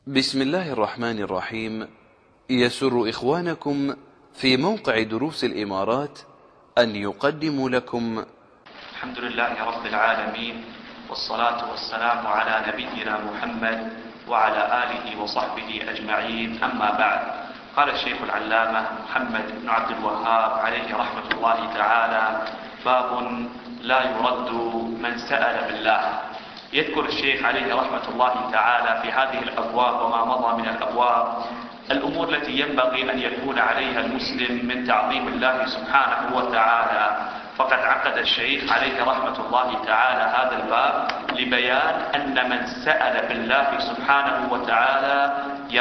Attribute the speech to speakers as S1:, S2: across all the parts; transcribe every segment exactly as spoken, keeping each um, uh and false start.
S1: بسم الله الرحمن الرحيم. يسر إخوانكم في موقع دروس الإمارات أن يقدموا لكم
S2: الحمد لله رب العالمين، والصلاة والسلام على نبينا محمد وعلى آله وصحبه أجمعين، أما بعد. قال الشيخ العلامة محمد بن عبد الوهاب عليه رحمة الله تعالى: باب لا يرد من سأل بالله. يذكر الشيخ عليه رحمة الله تعالى في هذه الأبواب وما مضى من الأبواب الأمور التي ينبغي أن يكون عليها المسلم من تعظيم الله سبحانه وتعالى. فقد عقد الشيخ عليه رحمة الله تعالى هذا الباب لبيان أن من سأل بالله سبحانه وتعالى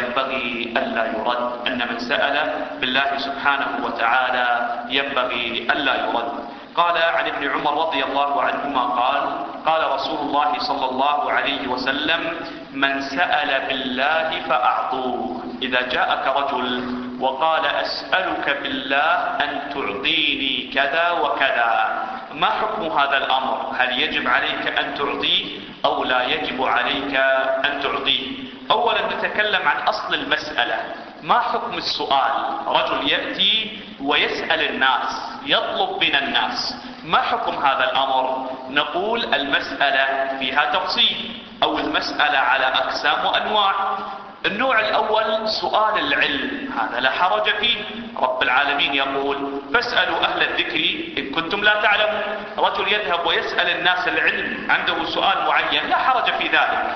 S2: ينبغي ألا يرد، أن من سأل بالله سبحانه وتعالى ينبغي ألا يرد. قال عن ابن عمر رضي الله عنهما قال: قال رسول الله صلى الله عليه وسلم: من سأل بالله فأعطوه. إذا جاءك رجل وقال: أسألك بالله أن تعطيني كذا وكذا، ما حكم هذا الأمر؟ هل يجب عليك أن تعطيه أو لا يجب عليك أن تعطيه؟ أولا نتكلم عن أصل المسألة. ما حكم السؤال؟ رجل يأتي ويسأل الناس، يطلب من الناس، ما حكم هذا الأمر؟ نقول المسألة فيها تفصيل، أو المسألة على أقسام وأنواع. النوع الأول سؤال العلم، هذا لا حرج فيه. رب العالمين يقول: فاسألوا أهل الذكر إن كنتم لا تعلمون. رجل يذهب ويسأل الناس العلم، عنده سؤال معين، لا حرج في ذلك.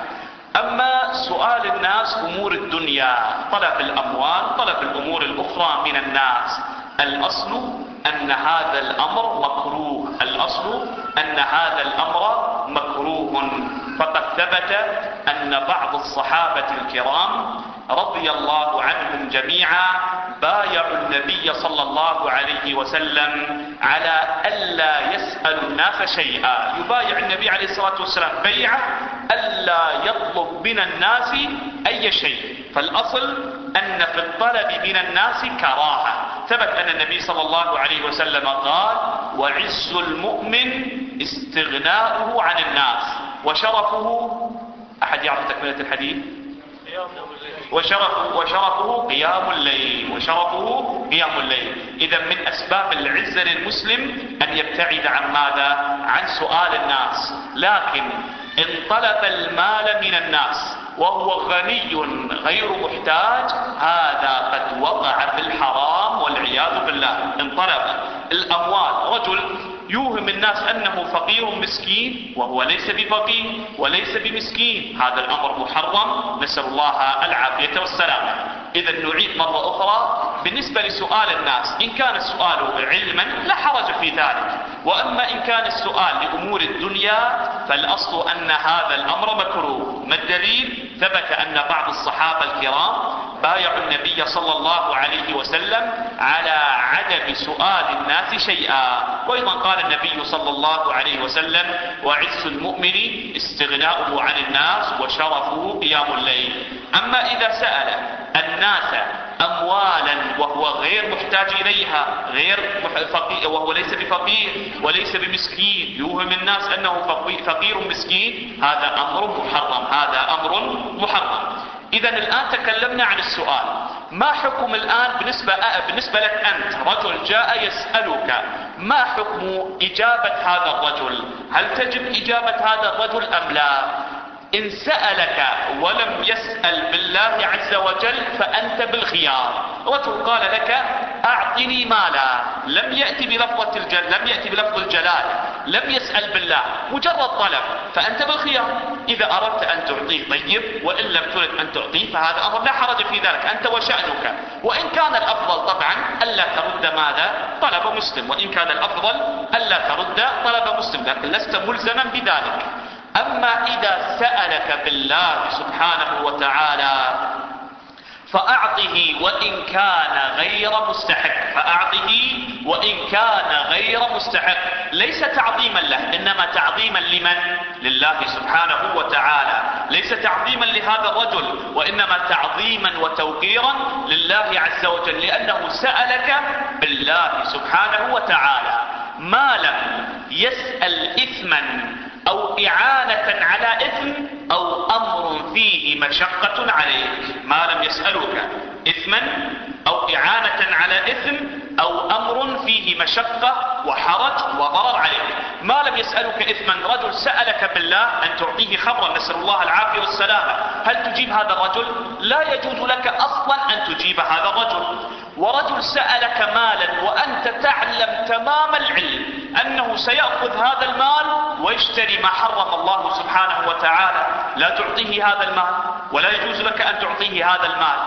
S2: أما سؤال الناس أمور الدنيا، طلب الأموال، طلب الأمور الأخرى من الناس، الأصل أن هذا الأمر مكروه، الأصل أن هذا الأمر مكروه. فقد ثبت أن بعض الصحابة الكرام رضي الله عنهم جميعا بايعوا النبي صلى الله عليه وسلم على ألا يسأل الناس شيئا. يبايع النبي عليه الصلاة والسلام بيعة ألا يطلب من الناس أي شيء. فالأصل أن في الطلب من الناس كراهة. ثبت أن النبي صلى الله عليه وسلم قال: وعز المؤمن استغناؤه عن الناس، وشرفه، أحد يعرف تكملة الحديث؟ وشرفه, وشرفه قيام الليل، وشرفه قيام الليل. إذا من أسباب العزة للمسلم أن يبتعد عن ماذا؟ عن سؤال الناس. لكن إن طلب المال من الناس وهو غني غير محتاج، هذا قد وقع في الحرام والعياذ بالله. إن طلب الأموال، رجل يوهم الناس أنه فقير مسكين وهو ليس بفقير وليس بمسكين، هذا الأمر محرم، نسأل الله العافية والسلامة. إذا نعيد مرة أخرى بالنسبة لسؤال الناس، إن كان السؤال علما لا حرج في ذلك، وأما إن كان السؤال لأمور الدنيا فالأصل أن هذا الأمر مكروه. ما الدليل؟ ثبت أن بعض الصحابة الكرام بايعوا النبي صلى الله عليه وسلم على عدم سؤال الناس شيئا. وأيضا قال النبي صلى الله عليه وسلم: وعز المؤمن استغناؤه عن الناس، وشرفه قيام الليل. أما إذا سأل الناس أموالا وهو غير محتاج إليها، غير فقير، وهو ليس بفقير وليس بمسكين، يوهم الناس أنه فقير مسكين، هذا أمر محرم، هذا أمر محرم. إذا الآن تكلمنا عن السؤال. ما حكم الآن بالنسبة, بالنسبة لك أنت؟ رجل جاء يسألك، ما حكم إجابة هذا الرجل؟ هل تجب إجابة هذا الرجل أم لا؟ إن سألك ولم يسأل بالله عز وجل فأنت بالخيار. رجل قال لك: أعطني مالا، لم يأتي بلفظة الجل لم يأتي بلفظ الجلال، لم يسأل بالله، مجرد طلب، فأنت بالخيار. إذا أردت أن تعطيه طيب، وإن لم ترد أن تعطيه فهذا أمر لا حرج في ذلك، أنت وشأنك. وإن كان الأفضل طبعا ألا ترد ماذا؟ طلب مسلم، وإن كان الأفضل ألا ترد طلب مسلم، لكن لست ملزما بذلك. أما إذا سألك بالله سبحانه وتعالى فأعطه وإن كان غير مستحق، فأعطه وإن كان غير مستحق، ليس تعظيما له، إنما تعظيما لمن؟ لله سبحانه وتعالى. ليس تعظيما لهذا الرجل، وإنما تعظيما وتوقيرا لله عز وجل، لأنه سألك بالله سبحانه وتعالى. ما لم يسأل إثما أو إعانة على إثم أو أمر فيه مشقة عليك. إثما أو إعانة على إثم أو أمر فيه مشقة وحرج وضرر عليك. ما لم يسألك إثما، رجل سألك بالله أن تعطيه خمرا، نسأل الله العافية والسلامة، هل تجيب هذا الرجل؟ لا يجوز لك أصلا أن تجيب هذا الرجل. ورجل سألك مالا وأنت تعلم تمام العلم أنه سيأخذ هذا المال ويشتري ما حرم الله سبحانه وتعالى، لا تعطيه هذا المال ولا يجوز لك أن تعطيه هذا المال.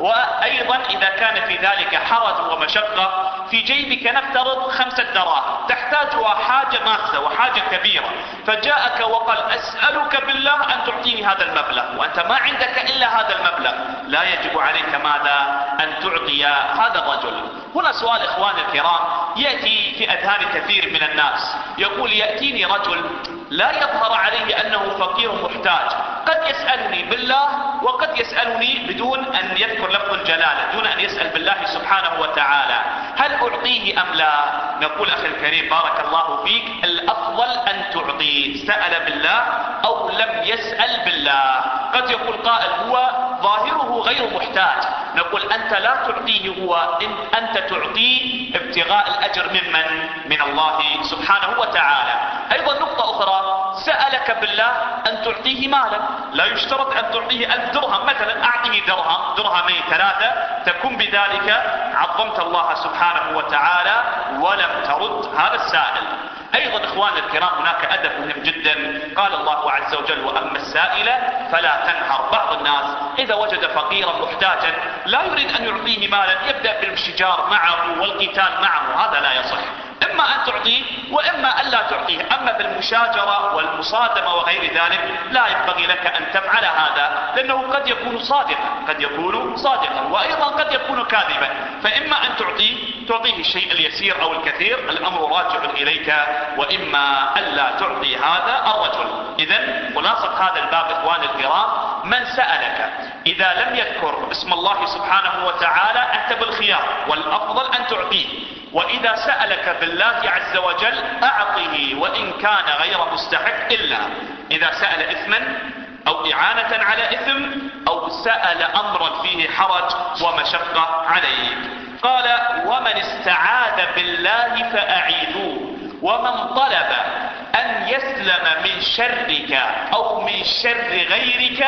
S2: وأيضا إذا كان في ذلك حرج ومشقة، في جيبك نفترض خمسة دراهم تحتاجها حاجة ماسة وحاجة كبيرة، فجاءك وقال أسألك بالله أن تعطيني هذا المبلغ، وأنت ما عندك إلا هذا المبلغ، لا يجب عليك ماذا؟ أن تعطي هذا الرجل. هنا سؤال إخواني الكرام يأتي في أذهان كثير من الناس، يقول يأتيني رجل لا يظهر عليه أنه فقير محتاج، قد يسألني بالله وقد يسألني بدون أن يذكر لفظ الجلالة، دون أن يسأل بالله سبحانه وتعالى، هل أعطيه أم لا؟ نقول أخي الكريم بارك الله فيك، الأفضل أن تعطيه، سأل بالله أو لم يسأل بالله. قد يقول قائل هو ظاهره غير محتاج، نقول أنت لا تعطيه هو، أنت تعطيه ابتغاء الأجر ممن؟ من الله سبحانه وتعالى. أيضا نقطة أخرى، سألك بالله أن تعطيه مالا، لا يشترط أن تعطيه ألف درهم مثلا، أعطيه درهم درهمين ثلاثة، تكون بذلك عظمت الله سبحانه وتعالى ولم ترد هذا السائل. أيضا إخواني الكرام هناك أدب مهم جدا، قال الله عز وجل وأما السائل فلا تنهر. بعض الناس إذا وجد فقيرا محتاجا لا يريد أن يعطيه مالا، يبدأ بالشجار معه والقتال معه، هذا لا يصح، إما أن تعطيه وإما أن لا تعطيه. أما بالمشاجرة والمصادمة وغير ذلك لا ينبغي لك أن تفعل هذا، لأنه قد يكون صادقا قد يكون صادقا وأيضا قد يكون كاذبا، فإما أن تعطيه تعطيه الشيء اليسير أو الكثير، الأمر راجع إليك، وإما أن لا تعطي هذا الرجل. إذن خلاصة هذا الباب إخواني الكرام، من سألك إذا لم يذكر اسم الله سبحانه وتعالى أنت بالخيار، والأفضل أن تعطيه. وإذا سألك بالله عز وجل أعطه وإن كان غير مستحق، إلا إذا سأل إثما أو إعانة على إثم أو سأل أمرا فيه حرج ومشقة عليك. قال ومن استعاذ بالله فأعيذوه، ومن طلب أن يسلم من شرك أو من شر غيرك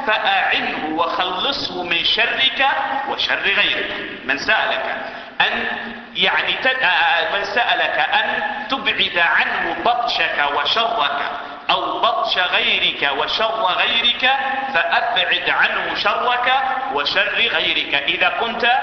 S2: فأعنه وخلصه من شرك وشر غيرك. من سألك أن يعني من سألك أن تبعد عنه بطشك وشرك أو بطش غيرك وشر غيرك فأبعد عنه شرك وشر غيرك إذا كنت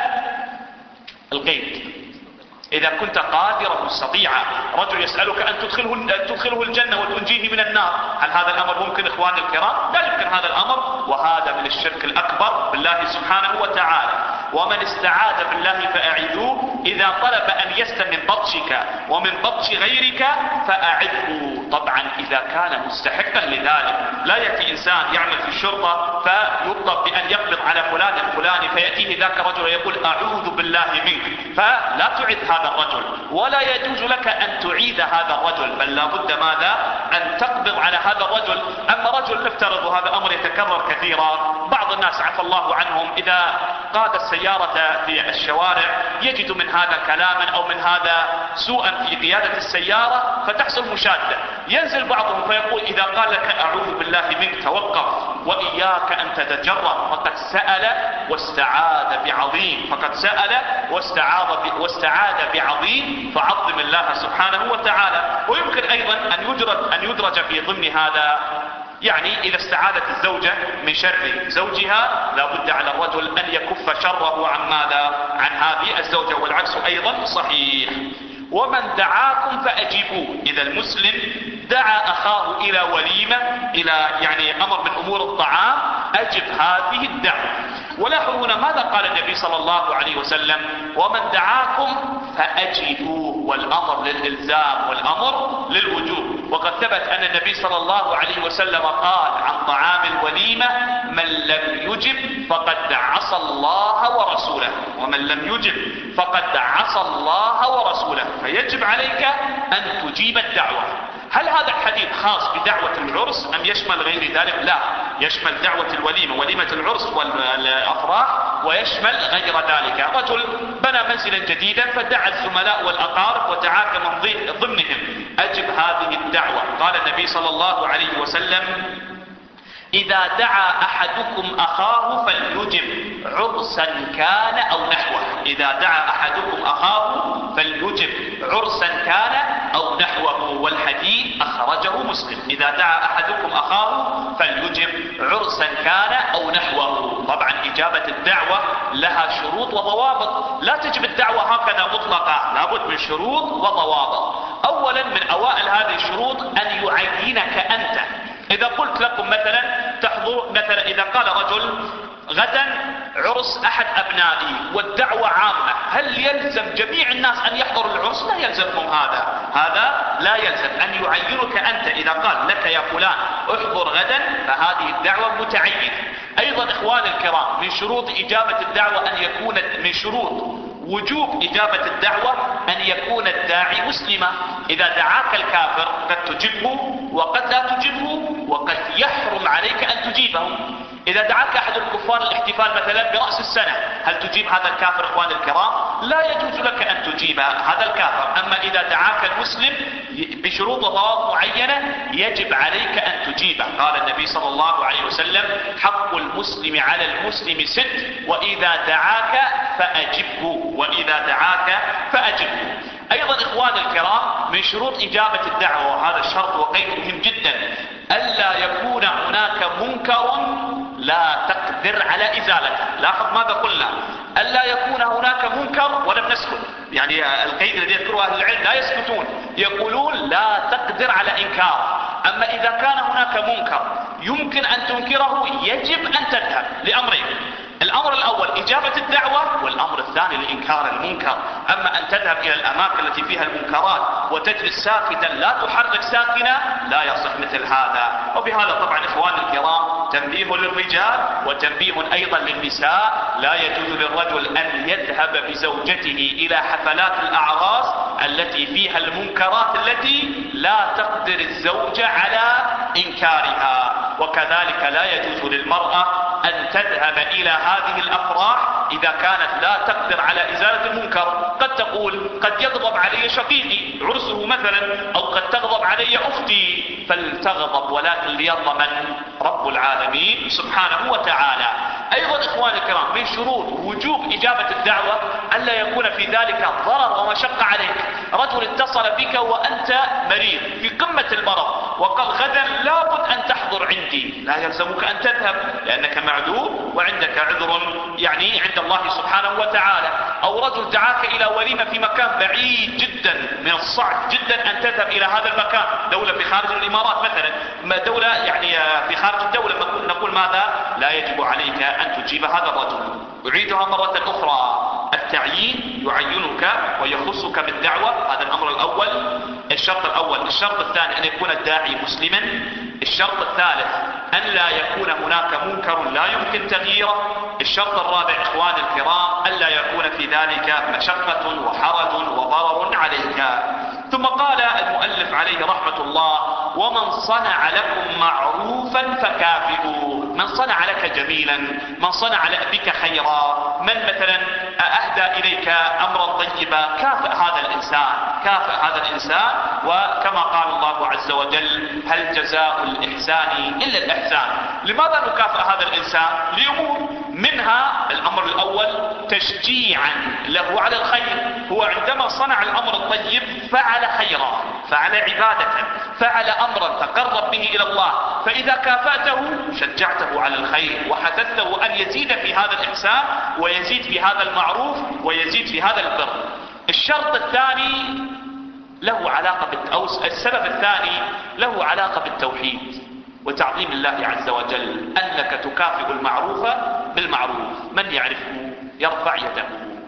S2: القيد، إذا كنت قادرا مستطيعا. رجل يسألك أن تدخله, أن تدخله الجنة وتنجيه من النار، هل هذا الأمر ممكن إخواني الكرام؟ لا يمكن هذا الأمر، وهذا من الشرك الأكبر بالله سبحانه وتعالى. ومن استعاذ بالله فأعذوه، إذا طلب أن يسلم من بطشك ومن بطش غيرك فأعذه. طبعا إذا كان مستحقا لذلك، لا يأتي إنسان يعمل في الشرطة فيطلب بأن يقبض على فلان الفلاني فيأتيه ذاك الرجل ويقول أعوذ بالله منك، فلا تعذ هذا الرجل ولا يجوز لك أن تعيد هذا الرجل، بل لا بد ماذا؟ أن تقبض على هذا الرجل. أما رجل نفترض هذا أمر يتكرر كثيرا، بعض الناس عفى الله عنهم إذا قاد السيارة في الشوارع يجد من هذا كلاما أو من هذا سوءا في قيادة السيارة فتحصل مشادة، ينزل بعضهم فيقول إذا قال لك أعوذ بالله منك توقف وإياك أن تتجرأ، فقد سأل واستعاذ بعظيم، فقد سأل واستعاذ واستعاذ بعظيم، فعظم الله سبحانه وتعالى. ويمكن أيضا أن يدرج أن يدرج في ضمن هذا، يعني إذا استعاذت الزوجة من شر زوجها لا بد على الرجل أن يكف شره عن ماذا؟ عن هذه الزوجة، والعكس أيضا صحيح. ومن دعاكم فأجيبوه، إذا المسلم دعا أخاه إلى وليمة، إلى يعني أمر من أمور الطعام، أجب هذه الدعوة. ولاحظوا هنا ماذا قال النبي صلى الله عليه وسلم؟ ومن دعاكم فأجيبوه، والأمر للإلزام والأمر للوجوب. وقد ثبت أن النبي صلى الله عليه وسلم قال عن طعام الوليمة من لم يجب فقد عصى الله ورسوله، ومن لم يجب فقد عصى الله ورسوله، فيجب عليك أن تجيب الدعوة. هل هذا الحديث خاص بدعوة العرس أم يشمل غير ذلك؟ لا، يشمل دعوة الوليمة، وليمة العرس والأفراح ويشمل غير ذلك. رجل بنى منزلا جديدا فدعا الزملاء والأقارب ودعاك من ضمنهم، أجب هذه الدعوة. قال النبي صلى الله عليه وسلم: إذا دعا أحدكم أخاه فليجب عرسا كان أو نحوه. إذا دعا أحدكم أخاه فليجب عرسا كان أو نحوه. والحديث أخرجه مسلم. إذا دعا أحدكم أخاه فليجب عرسا كان أو نحوه. طبعا إجابة الدعوة لها شروط وضوابط، لا تجب الدعوة هكذا مطلقة، لابد من شروط وضوابط. أولا من أوائل هذه الشروط أن يعينك أنت. إذا قلت لكم مثلا تحضر، مثلا إذا قال رجل غدا عرس أحد أبنائي والدعوة عامة، هل يلزم جميع الناس أن يحضروا العرس؟ لا يلزمهم هذا، هذا لا يلزم. أن يعينك أنت، إذا قال لك يا فلان احضر غدا فهذه الدعوة متعينة. أيضا إخواني الكرام، من شروط إجابة الدعوة أن يكون، من شروط وجوب إجابة الدعوة أن يكون الداعي مسلما. إذا دعاك الكافر قد تجبه وقد لا تجبه، وقد يحرم عليك أن تجيبه. إذا دعاك أحد الكفار الاحتفال مثلا برأس السنة، هل تجيب هذا الكافر إخواني الكرام؟ لا يجوز لك أن تجيب هذا الكافر. أما إذا دعاك المسلم بشروط وضوابط معينة يجب عليك أن تجيبه. قال النبي صلى الله عليه وسلم: حق المسلم على المسلم ست، وإذا دعاك فأجبه، وإذا دعاك فأجبه. أيضا إخواني الكرام، من شروط إجابة الدعوة، وهذا الشرط وقيد مهم جدا، ألا يكون هناك منكر لا تقدر على إزالته. لاحظ ماذا قلنا، ألا يكون هناك منكر ولم نسكت. يعني القيد الذي يذكره أهل العلم لا يسكتون، يقولون لا تقدر على إنكار. أما إذا كان هناك منكر يمكن أن تنكره يجب أن تذهب لأمرين: الأمر الأول إجابة الدعوة، والأمر الثاني لإنكار المنكر. أما أن تذهب إلى الأماكن التي فيها المنكرات وتجلس ساكتا لا تحرك ساكنة، لا يصح مثل هذا. وبهذا طبعا إخواني الكرام تنبيه للرجال وتنبيه أيضا للنساء، لا يجوز للرجل أن يذهب بزوجته إلى حفلات الأعراس التي فيها المنكرات التي لا تقدر الزوجة على إنكارها. وكذلك لا يجوز للمرأة أن تذهب إلى هذه الأفراح إذا كانت لا تقدر على إزالة المنكر. قد تقول قد يغضب علي شقيقي عرسه مثلا، أو قد تغضب علي أختي، فلتغضب ولكن ليرضى من؟ رب العالمين سبحانه وتعالى. أيضا إخواني الكرام، من شروط وجوب إجابة الدعوة ألا يكون في ذلك ضرر ومشقة عليك. رجل اتصل بك وأنت مريض في قمة المرض وقال غدا لابد أن تحضر عندي، لا يلزمك أن تذهب لأنك معذور وعندك عذر يعني عند الله سبحانه وتعالى. أو رجل دعاك إلى وليمة في مكان بعيد جدا، من الصعب جدا أن تذهب إلى هذا المكان، دولة في خارج الإمارات مثلا، دولة يعني في خارج الدولة، نقول ماذا؟ لا يجب عليك أن تجيب هذا الرجل. أعيدها مرة أخرى، التعيين يعينك ويخصك بالدعوة، هذا الأمر الأول، الشرط الأول. الشرط الثاني أن يكون الداعي مسلما. الشرط الثالث أن لا يكون هناك منكر لا يمكن تغييره. الشرط الرابع إخواني الكرام أن لا يكون في ذلك مشقة وحرج وضرر عليك. ثم قال المؤلف عليه رحمة الله: ومن صنع لكم معروفا فكافئوه. من صنع لك جميلا، من صنع بك خيرا، من مثلا أهدى إليك أمرا طيبا، كافئ هذا الإنسان، كافئ هذا الإنسان. وكما قال الله عز وجل: هل جزاء الإحسان إلا الإحسان. لماذا نكافئ هذا الإنسان؟ لأمور، منها الأمر الأول تشجيعا له على الخير. هو عندما صنع الأمر الطيب فعل خيرا، فعل عبادة، فعل أمرا تقرب به إلى الله، فإذا كافأته شجعته على الخير وحثثته أن يزيد في هذا الإحسان ويزيد في هذا المعروف ويزيد في هذا البر. الشرط الثاني له علاقة بال... أو السبب الثاني له علاقة بالتوحيد وتعظيم الله عز وجل، أنك تكافئ المعروف بالمعروف، من يعرفه يرفع يده.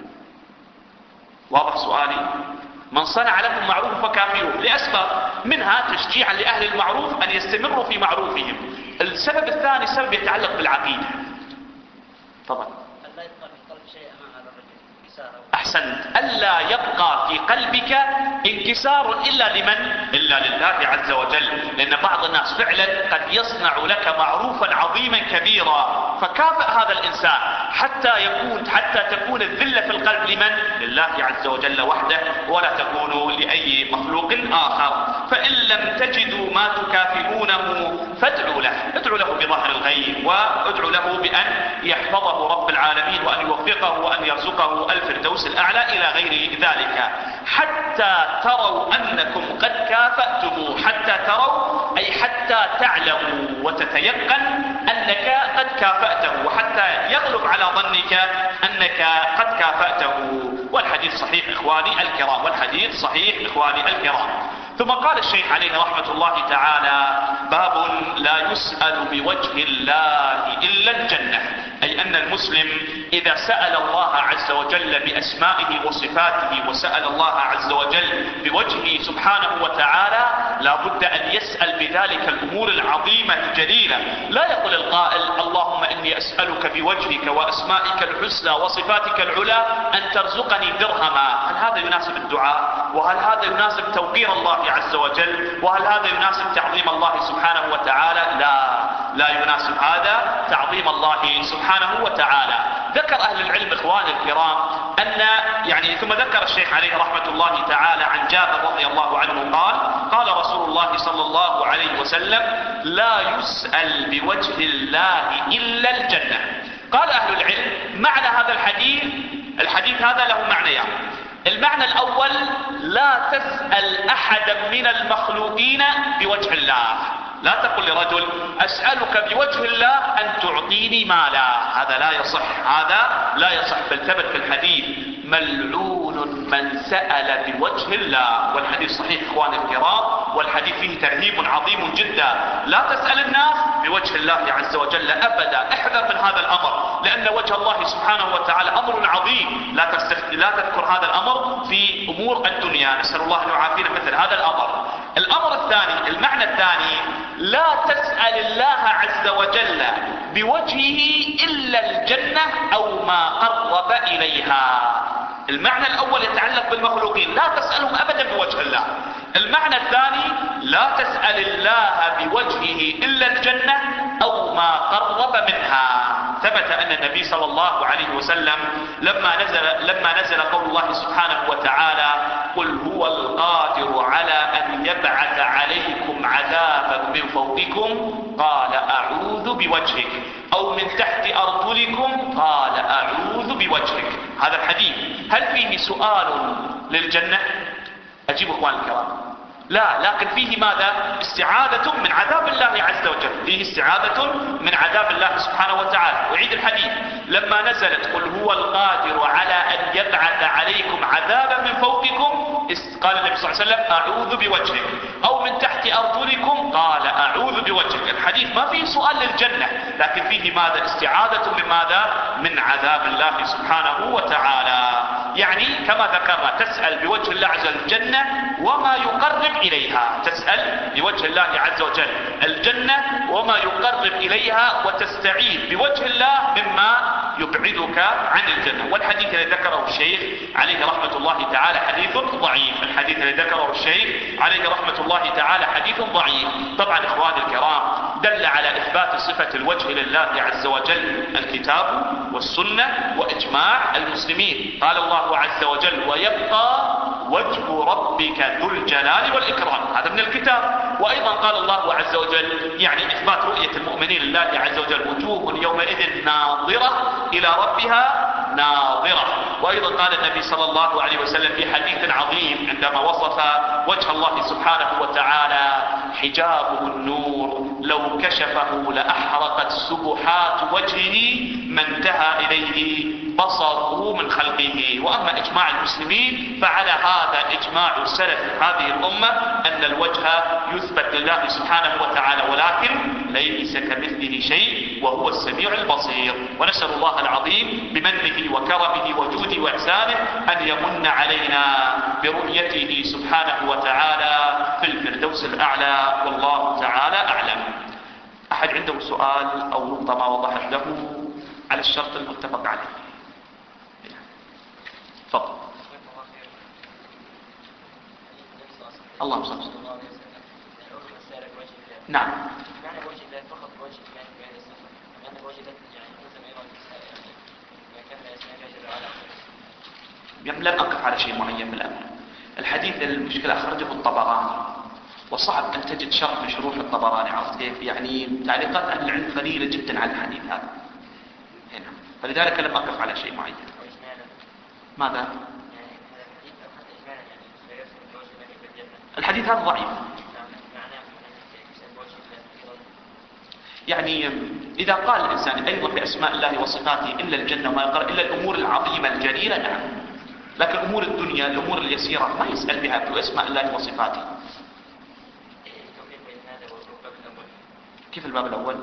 S2: واضح سؤالي؟ من صنع لكم معروف فكافئوه لأسباب، منها تشجيعا لأهل المعروف أن يستمروا في معروفهم. السبب الثاني سبب يتعلق بالعقيدة. تفضل. أحسنت. ألا يبقى في قلبك انكسار إلا لمن؟ إلا لله عز وجل. لأن بعض الناس فعلا قد يصنع لك معروفا عظيما كبيرا، فكافئ هذا الإنسان حتى يكون حتى تكون الذلة في القلب لمن؟ لله عز وجل وحده، ولا تكون لأي مخلوق آخر. فإن لم تجدوا ما تكافئونه فادعوا له، ادعوا له بظهر الغيب، وادعوا له بأن يحفظه رب العالمين وأن يوفقه وأن يرزقه الفردوس الأعلى إلى غير ذلك، حتى تروا أنكم قد كافأتموه. حتى تروا أي حتى تعلموا وتتيقن أنك قد كافأته، وحتى يغلب على ظنك أنك قد كافأته. والحديث صحيح إخواني الكرام، والحديث صحيح إخواني الكرام. ثم قال الشيخ عليه رحمة الله تعالى: باب لا يسأل بوجه الله إلا الجنة. أي أن المسلم إذا سأل الله عز وجل بأسمائه وصفاته، وسأل الله عز وجل بوجهه سبحانه وتعالى، لا بد أن يسأل بذلك الأمور العظيمة الجليلة. لا يقول القائل: اللهم إني أسألك بوجهك وأسمائك الحسنى وصفاتك العلى أن ترزقني درهما. هل هذا يناسب الدعاء؟ وهل هذا يناسب توقير الله عز وجل؟ وهل هذا يناسب تعظيم الله سبحانه وتعالى؟ لا، لا يناسب هذا تعظيم الله سبحانه وتعالى. ذكر أهل العلم إخواني الكرام أن يعني ثم ذكر الشيخ عليه رحمة الله تعالى عن جابر رضي الله عنه قال: قال رسول الله صلى الله عليه وسلم: لا يسأل بوجه الله إلا الجنة. قال أهل العلم: معنى هذا الحديث الحديث هذا له معنيان. المعنى الأول: لا تسأل أحدا من المخلوقين بوجه الله. لا تقل لرجل: أسألك بوجه الله أن تعطيني مالا، هذا لا يصح، هذا لا يصح. بل ثبت في الحديث: ملعون من سأل بوجه الله. والحديث صحيح إخواني الكرام، والحديث فيه ترهيب عظيم جدا. لا تسأل الناس بوجه الله عز وجل أبدا. احذر من هذا الأمر، لأن وجه الله سبحانه وتعالى أمر عظيم. لا لا تذكر هذا الأمر في أمور الدنيا، نسأل الله أن يعافينا مثل هذا الأمر. الأمر الثاني، المعنى الثاني: لا تسأل الله عز وجل بوجهه إلا الجنة أو ما قرب إليها. المعنى الأول يتعلق بالمخلوقين، لا تسألهم أبدا بوجه الله. المعنى الثاني: لا تسأل الله بوجهه إلا الجنة أو ما قرب منها. ثبت أن النبي صلى الله عليه وسلم لما نزل لما نزل قول الله سبحانه وتعالى: قل هو القادر على أن يبعث عليكم عذابا من فوقكم قال أعوذ بوجهك، أو من تحت أرجلكم قال أعوذ بوجهك. هذا الحديث هل فيه سؤال للجنة؟ أجيب أخوان الكرام: لا، لكن فيه ماذا؟ استعاذة من عذاب الله عز وجل، فيه استعاذة من عذاب الله سبحانه وتعالى. أعيد الحديث: لما نزلت قل هو القادر على أن يبعث عليكم عذابا من فوقكم قال النبي صلى الله عليه وسلم أعوذ بوجهك، أو من تحت أرجلكم قال أعوذ بوجهك. الحديث ما فيه سؤال للجنة، لكن فيه ماذا؟ استعاذة من ماذا؟ من عذاب الله سبحانه وتعالى. يعني كما ذكرنا تسأل بوجه الله عز وجل الجنة وما يقرب إليها، تسأل بوجه الله عز وجل الجنة وما يقرب إليها، وتستعيذ بوجه الله مما يبعدك عن الجنة. والحديث الذي ذكره الشيخ عليه رحمة الله تعالى حديث ضعيف. الحديث الذي ذكره الشيخ عليه رحمة الله تعالى حديث ضعيف. طبعا إخواني الكرام، دل على إثبات صفة الوجه لله عز وجل الكتاب والسنة وإجماع المسلمين. قال الله عز وجل: ويبقى وجه ربك ذو الجلال والإكرام. هذا من الكتاب. وأيضا قال الله عز وجل يعني إثبات رؤية المؤمنين لله عز وجل: وجوه يومئذ ناظرة إلى ربها ناظرة. وأيضا قال النبي صلى الله عليه وسلم في حديث عظيم عندما وصف وجه الله سبحانه وتعالى: حجابه النور لو كشفه لأحرقت سبحات وجهه ما انتهى إليه بصره من خلقه. وأما إجماع المسلمين فعلى هذا إجماع سلف هذه الأمة أن الوجه يثبت لله سبحانه وتعالى، ولكن ليس كمثله شيء وهو السميع البصير. ونسأل الله العظيم بمنه وكرمه وجوده وإحسانه أن يمن علينا برؤيته سبحانه وتعالى في الفردوس الأعلى، والله تعالى أعلم. أحد عنده سؤال أو نقطة ما وضحت له على الشرط المتفق عليه؟ تفضل. اللهم صل وسلم. نعم.
S3: معنى الوجه لا فقط وجه يعني بهذه الصفة، معنى الوجه لا يعني
S2: لم أقف على شيء معين من الأمر. الحديث المشكلة أخرجه الطبراني، وصعب أن تجد شرح من شروح الطبراني، عرفت كيف؟ يعني تعليقات أهل العلم قليلة جدا على الحديث هذا هنا، فلذلك لم أقف على شيء معين. ماذا؟ الحديث هذا ضعيف. يعني إذا قال الإنسان أيضا بأسماء الله وصفاته إلا الجنة وما يقرأ إلا الأمور العظيمة الجليلة، نعم، لكن أمور الدنيا الأمور اليسيرة ما يسأل بها بأسماء الله وصفاته. كيف الباب الأول؟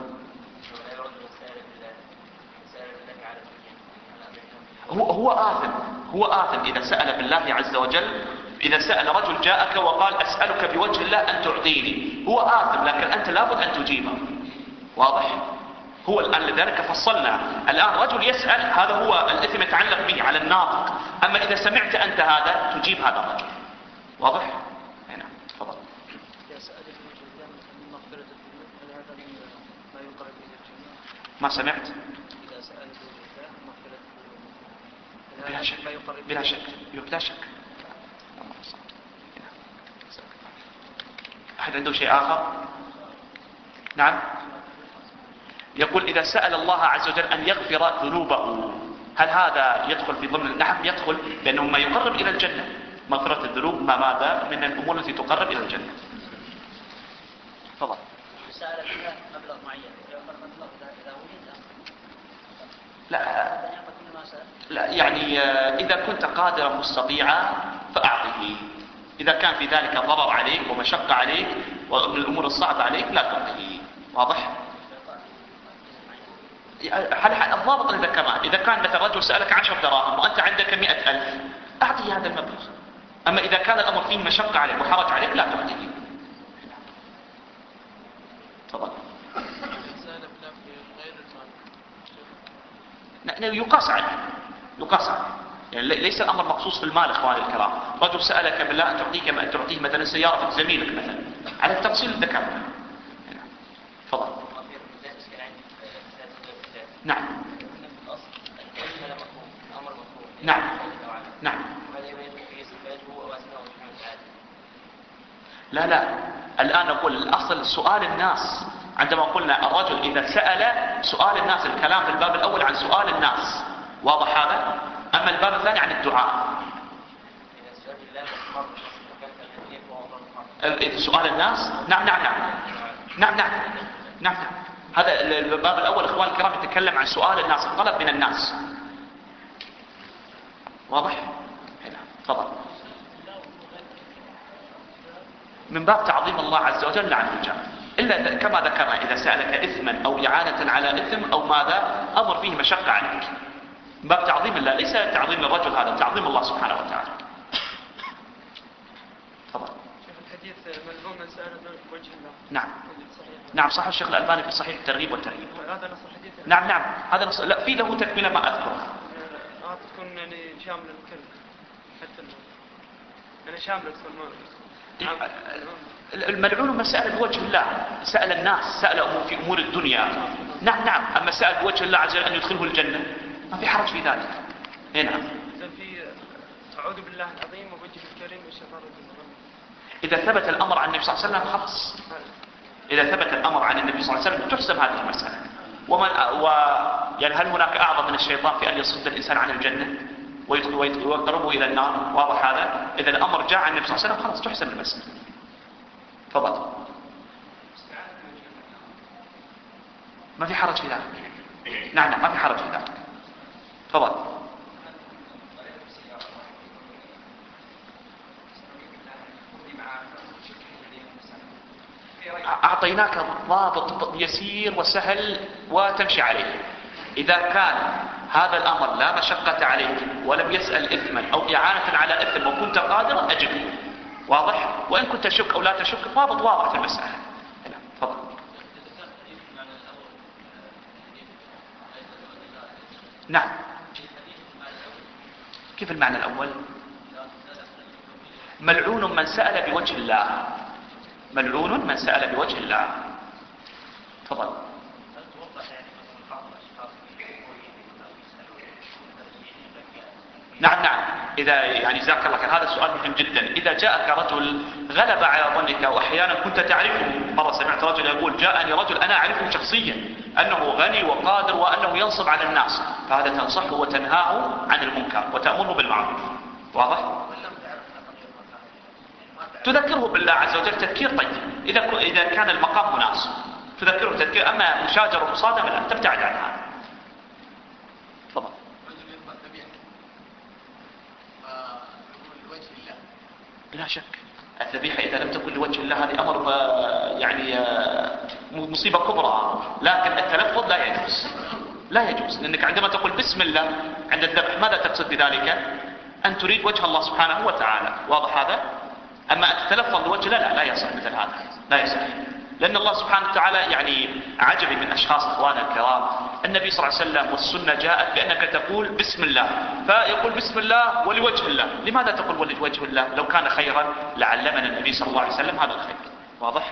S2: هو هو آثم هو آثم إذا سأل بالله عز وجل. إذا سأل رجل جاءك وقال أسألك بوجه الله أن تعطيني، هو آثم، لكن أنت لابد أن تجيبه. واضح؟ هو الآن لذلك فصلنا. الآن رجل يسأل، هذا هو الإثم يتعلق به على الناطق، أما إذا سمعت أنت هذا تجيب هذا الرجل. واضح؟ هنا تفضل. ما سمعت؟ بلا شك بلا شك بلا شك. أحد عنده شيء آخر؟ نعم. يقول إذا سأل الله عز وجل أن يغفر ذنوبه، هل هذا يدخل في ضمن؟ نعم يدخل، لأنه ما يقرب إلى الجنة. مغفرة الذنوب ما ماذا من الأمور التي تقرب إلى الجنة. تفضل.
S3: سأل بالله مبلغ معين، مبلغ إذا وجد
S2: لا لا يعني إذا كنت قادرا مستطيعا فأعطه. إذا كان في ذلك ضرر عليك ومشقة عليك ومن الأمور الصعبة عليك لا تعطيه. واضح؟ الضابط اللي ذكرناه، إذا كان مثلا رجل سألك عشر دراهم وأنت عندك مئة ألف أعطيه هذا المبلغ. أما إذا كان الأمر فيه مشقة عليك وحرج عليك لا تعطيه. تفضل. يقاس عليه يقاس عليه يعني ليس الأمر مخصوص في المال. إخواني الكرام، رجل سألك بالله أن تعطيك ما تعطيه مثلا سيارة زميلك مثلا على التفصيل الذكر. تفضل. نعم نعم نعم. لا لا الآن نقول الأصل سؤال الناس. عندما قلنا الرجل إذا سأل سؤال الناس، الكلام في الباب الأول عن سؤال الناس. واضح هذا؟ أما الباب الثاني عن الدعاء. سؤال الناس نعم نعم نعم نعم نعم نعم. هذا الباب الأول إخوان الكرام يتكلم عن سؤال الناس، الطلب من الناس. واضح؟ هنا تفضل. من باب تعظيم الله عز وجل عن الرجال، إلا كما ذكرنا إذا سألك إثما أو إعانة على إثم أو ماذا أمر فيه مشقة عليك، من باب تعظيم الله، ليس تعظيم الرجل، هذا تعظيم الله سبحانه وتعالى. تفضل.
S3: الحديث ملعون من سأل بوجه الله.
S2: نعم نعم صح. الشيخ الألباني في صحيح الترغيب والترهيب.
S3: هذا نص الحديث.
S2: نعم نعم هذا نص. لا في له تكملة ما أذكر.
S3: آه تكون يعني شامل الكل حتى يعني شامل الكل.
S2: الملعون من سأل بوجه الله، سأل الناس، سأل في أمور الدنيا. نعم نعم. أما سأل بوجه الله عز وجل أن يدخله الجنة ما في حرج في ذلك. هنا
S3: إذا في أعوذ بالله العظيم ووجهه الكريم والشيطان الرجيم.
S2: إذا ثبت الأمر عن النبي صلى الله عليه وسلم خلاص. إذا ثبت الأمر عن النبي صلى الله عليه وسلم تحسم هذه المسألة. ومن و يعني هل هناك أعظم من الشيطان في أن يصد الإنسان عن الجنة ويقربه إلى النار؟ واضح هذا؟ إذا الأمر جاء عن النبي صلى الله عليه وسلم خلاص تحسم المسألة. تفضل. ما في حرج في ذلك. نعم نعم ما في حرج في ذلك. تفضل. أعطيناك ضابط يسير وسهل وتمشي عليه. إذا كان هذا الأمر لا مشقة عليك ولم يسأل إثما أو إعانة على إثم وكنت قادرا أجبه. واضح؟ وإن كنت تشك أو لا تشك ضابط واضح في المسألة. تفضل. نعم. كيف المعنى الأول؟ ملعون من سأل بوجه الله. ملعون من سأل بوجه الله. تفضل. نعم نعم. إذا يعني جزاك الله خير، هذا السؤال مهم جدا. إذا جاءك رجل غلب على ظنك وأحيانا كنت تعرفه، مرة سمعت رجل يقول جاءني رجل أنا أعرفه شخصيا أنه غني وقادر وأنه ينصب على الناس، فهذا تنصحه وتنهاه عن المنكر وتأمره بالمعروف. واضح؟ تذكره بالله عز وجل تذكير طيب، إذا إذا كان المقام مناسب تذكره تذكير، أما مشاجرة ومصادمة لا، تبتعد عن هذا. تفضل. بلا شك الذبيحة إذا لم تكن لوجه الله هذه أمر يعني مصيبة كبرى، لكن التلفظ لا يجوز، لا يجوز، لأنك عندما تقول بسم الله عند الذبح ماذا تقصد بذلك؟ أن تريد وجه الله سبحانه وتعالى. واضح هذا؟ أما أن تتلفظ لوجه الله لا، لا يصح مثل هذا، لا يصح، لأن الله سبحانه وتعالى يعني عجبي من أشخاص إخوانا الكرام. النبي صلى الله عليه وسلم والسنة جاءت بأنك تقول بسم الله، فيقول بسم الله ولوجه الله. لماذا تقول ولوجه الله؟ لو كان خيرا لعلمنا النبي صلى الله عليه وسلم هذا الخير. واضح؟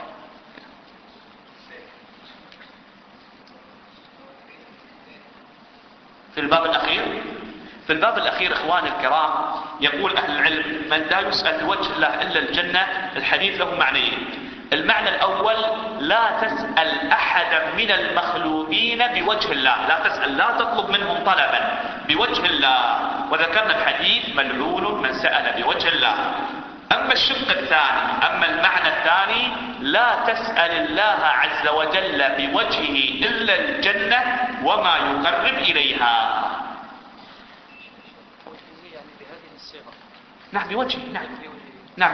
S2: في الباب الأخير في الباب الأخير إخواني الكرام يقول أهل العلم من لا يسأل لوجه الله إلا الجنة. الحديث له معنيين. المعنى الأول لا تسأل أحدا من المخلوقين بوجه الله، لا تسأل، لا تطلب منهم طلبا بوجه الله، وذكرنا الحديث ملعون من سأل بوجه الله. أما الشق الثاني، أما المعنى الثاني لا تسأل الله عز وجل بوجهه إلا الجنة وما يقرب إليها. نعم بوجهه، نعم نعم.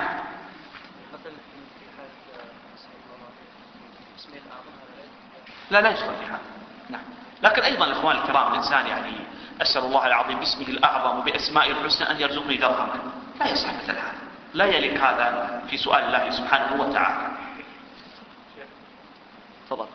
S2: لا لا يدخل في هذا. نعم. لكن أيضا الإخوان الكرام الإنسان يعني أسأل الله العظيم باسمه الأعظم وبأسمائه الحسنى أن يرزقني درهما، لا يصح مثل هذا، لا يليق هذا في سؤال الله سبحانه وتعالى. تفضل.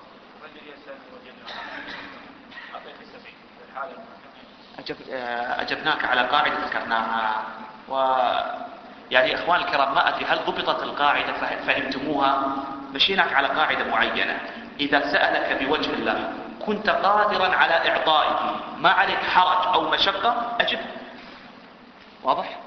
S2: أجب أجبناك على قاعدة ذكرناها، و يعني إخوان الكرام ما أدري هل ضبطت القاعدة فهمتموها؟ مشيناك على قاعدة معينة، إذا سألك بوجه الله كنت قادرا على إعطائه ما عليك حرج أو مشقة أجب. واضح؟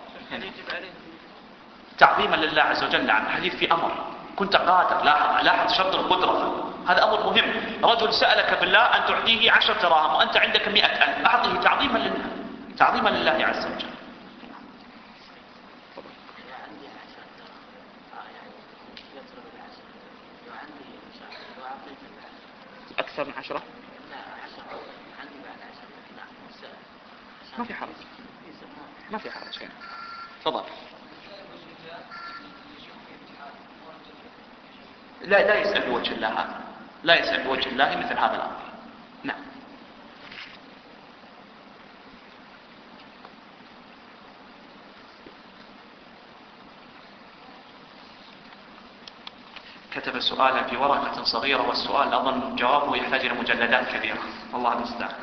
S2: تعظيما لله عز وجل. نعم الحديث في أمر كنت قادر، لاحظ لاحظ شرط القدرة، هذا أمر مهم. رجل سألك بالله أن تعطيه عشر دراهم وأنت عندك مئة ألف، أعطيه تعظيما لله، تعظيما لله عز وجل. أكثر من عشرة؟ ما في حرج، ما في حرج هنا. تفضل. لا لا يسأل بوجه الله هذا، لا يسأل بوجه الله مثل هذا الأمر. نعم. كتب سؤالا في ورقة صغيرة والسؤال أظن جوابه يحتاج إلى مجلدات كبيرة، الله المستعان.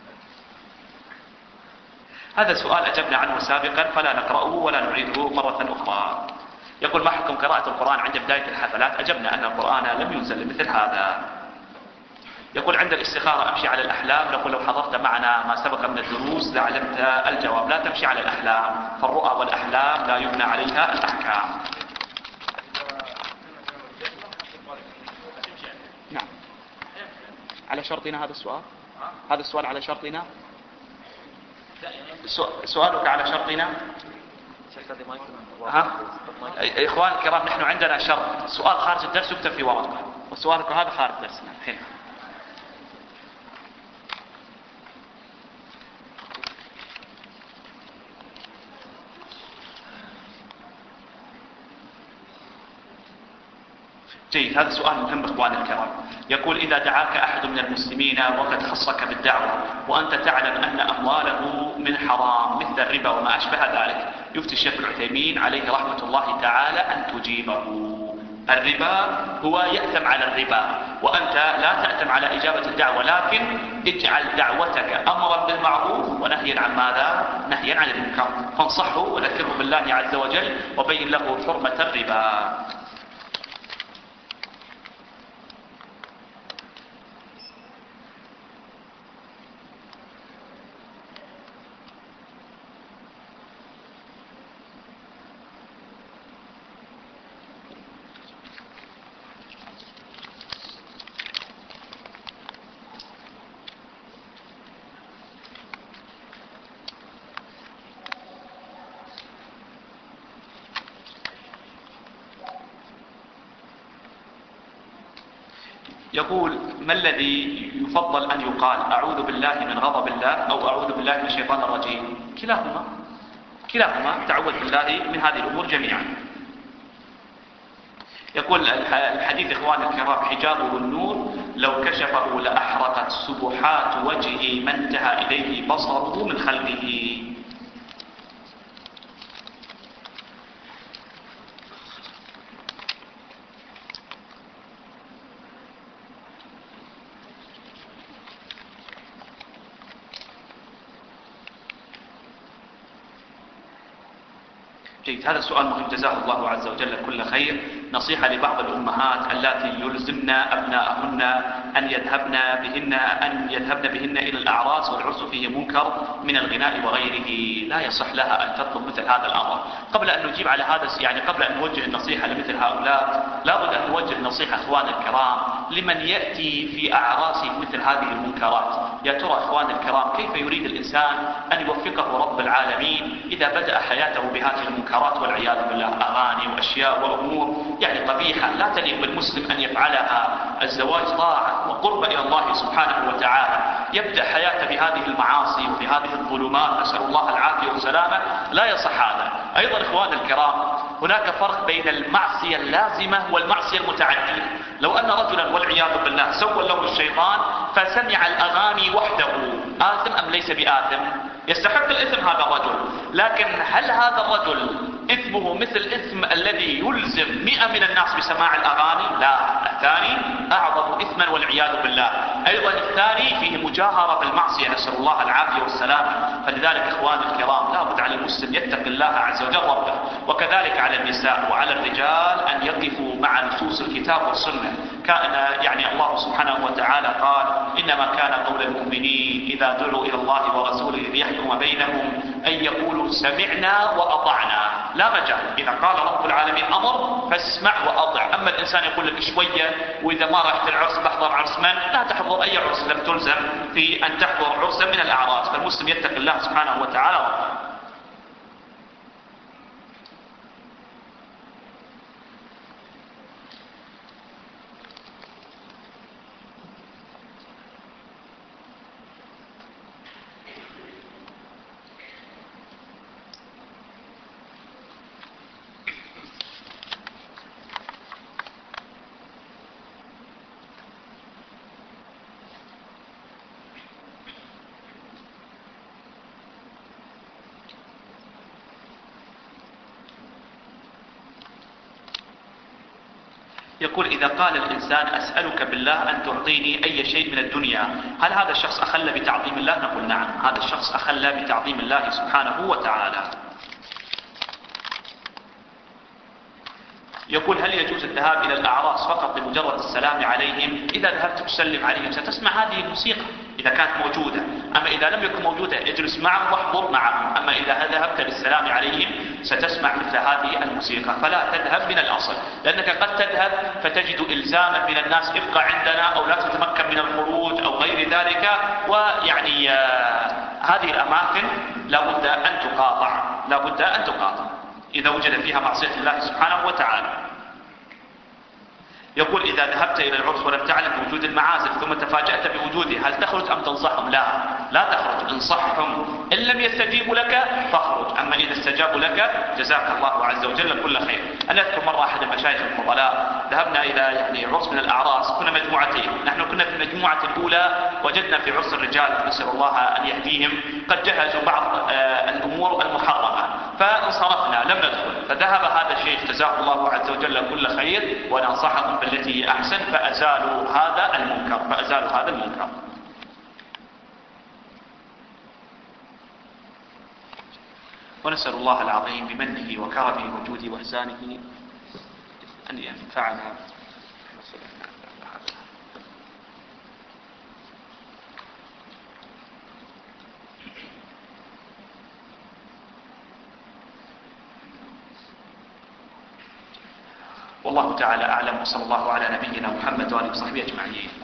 S2: هذا سؤال أجبنا عنه سابقا فلا نقرأه ولا نعيده مرة أخرى. يقول ما حكم قراءة القرآن عند بداية الحفلات؟ أجبنا أن القرآن لم ينزل مثل هذا. يقول عند الاستخارة أمشي على الأحلام، نقول لو حضرت معنا ما سبق من الدروس لعلمت الجواب. لا تمشي على الأحلام، فالرؤى والأحلام لا يبنى عليها الأحكام. نعم. على شرطنا هذا السؤال؟ هذا السؤال على شرطنا؟ سؤالك على شرطنا؟ ها؟ إخوان الكرام نحن عندنا شرط، سؤال خارج الدرس يكتب في ورقة، وسؤالك هذا خارج درسنا هنا. جيد، هذا سؤال مهم إخواني الكرام. يقول إذا دعاك أحد من المسلمين وقد خصك بالدعوة وأنت تعلم أن أمواله من حرام مثل الربا وما أشبه ذلك، يفتي الشيخ العثيمين عليه رحمة الله تعالى أن تجيبه. الربا هو يأثم على الربا وأنت لا تأثم على إجابة الدعوة، لكن اجعل دعوتك أمرا بالمعروف ونهيا عن ماذا؟ نهيا عن المنكر. فانصحه وذكره بالله عز وجل وبين له حرمة الربا. يقول: ما الذي يفضل أن يقال، أعوذ بالله من غضب الله أو أعوذ بالله من الشيطان الرجيم؟ كلاهما كلاهما تعوذ بالله من هذه الأمور جميعا. يقول الحديث إخواني الكرام: حجابه النور لو كشفه لأحرقت سبحات وجهه ما انتهى إليه بصره من خلقه. جيد، هذا السؤال مهم، جزاه الله عز وجل كل خير. نصيحة لبعض الأمهات اللاتي يلزمن أبناءهن أن يذهبن بهن أن يذهبن بهن إلى الأعراس والعرس فيه منكر من الغناء وغيره، لا يصح لها أن تطلب مثل هذا الأمر. قبل أن نجيب على هذا يعني قبل أن نوجه النصيحة لمثل هؤلاء، لابد أن نوجه النصيحة إخوان الكرام لمن يأتي في أعراسه مثل هذه المنكرات. يا ترى إخوان الكرام كيف يريد الإنسان أن يوفقه رب العالمين إذا بدأ حياته بهذه المنكرات والعياذ بالله، أغاني وأشياء وأمور يعني قبيحة لا تليق بالمسلم أن يفعلها. الزواج طاعة وقرب إلى الله سبحانه وتعالى، يبدأ حياته بهذه المعاصي وبهذه الظلمات، نسأل الله العافية والسلامة، لا يصح هذا. أيضا إخوان الكرام هناك فرق بين المعصية اللازمة والمعصية المتعدية. لو أن رجلا والعياذ بالله سول له الشيطان فسمع الأغاني وحده، آثم أم ليس بآثم؟ يستحق الإثم هذا الرجل، لكن هل هذا الرجل إثمه مثل إثم الذي يلزم مئة من الناس بسماع الأغاني؟ لا، الثاني أعظم إثما والعياذ بالله. أيضا الثاني فيه مجاهرة بالمعصية، نسأل الله العافية والسلامة. فلذلك إخوان الكرام لا بد على المسلم يتقي الله عز وجل ربه، وكذلك على النساء وعلى الرجال أن يقفوا مع نصوص الكتاب والسنة. كان يعني الله سبحانه وتعالى قال: إنما كان قول المؤمنين إذا دعوا إلى الله ورسوله ليحكم بينهم أن يقولوا سمعنا وأطعنا. لا مجال، إذا قال رب العالمين أمر فاسمع وأطع. أما الإنسان يقول لك شوية وإذا ما رحت العرس بحضر عرس من؟ لا تحضر أي عرس، لم تلزم في أن تحضر عرسا من الأعراس. فالمسلم يتقي الله سبحانه وتعالى ربه. يقول: إذا قال الإنسان أسألك بالله أن تعطيني أي شيء من الدنيا، هل هذا الشخص أخل بتعظيم الله؟ نقول نعم، هذا الشخص أخل بتعظيم الله سبحانه وتعالى. يقول: هل يجوز الذهاب إلى الأعراس فقط لمجرد السلام عليهم؟ إذا ذهبت تسلم عليهم ستسمع هذه الموسيقى إذا كانت موجودة، أما إذا لم يكن موجودة اجلس معهم واحضر معهم. أما إذا ذهبت للسلام عليهم ستسمع مثل هذه الموسيقى، فلا تذهب من الأصل، لأنك قد تذهب فتجد إلزاما من الناس ابقى عندنا أو لا تتمكن من الخروج أو غير ذلك. ويعني آه هذه الأماكن لا بد أن تقاطع، لا بد أن تقاطع إذا وجد فيها معصية الله سبحانه وتعالى. يقول: إذا ذهبت إلى العرس ولم تعلم بوجود المعازف ثم تفاجأت بوجودها، هل تخرج أم تنصحهم؟ لا، لا تخرج، انصحهم. إن لم يستجيبوا لك فاخرج، أما إذا استجابوا لك جزاك الله عز وجل كل خير. أنا أذكر مرة أحد المشايخ الفضلاء ذهبنا إلى يعني عرس من الأعراس، كنا مجموعتين، نحن كنا في المجموعة الأولى، وجدنا في عرس الرجال نسأل الله أن يهديهم قد جهزوا بعض آه الأمور المحرمة، فانصرفنا لم ندخل. فذهب هذا الشيخ جزاه الله عز وجل كل خير وننصحهم بالتي هي أحسن، فأزالوا هذا المنكر فأزالوا هذا المنكر. ونسأل الله العظيم بمنه وكرمه وجوده وإحسانه أن ينفعنا. والله تعالى أعلم، وصلى الله على نبينا محمد وآله وصحبه أجمعين.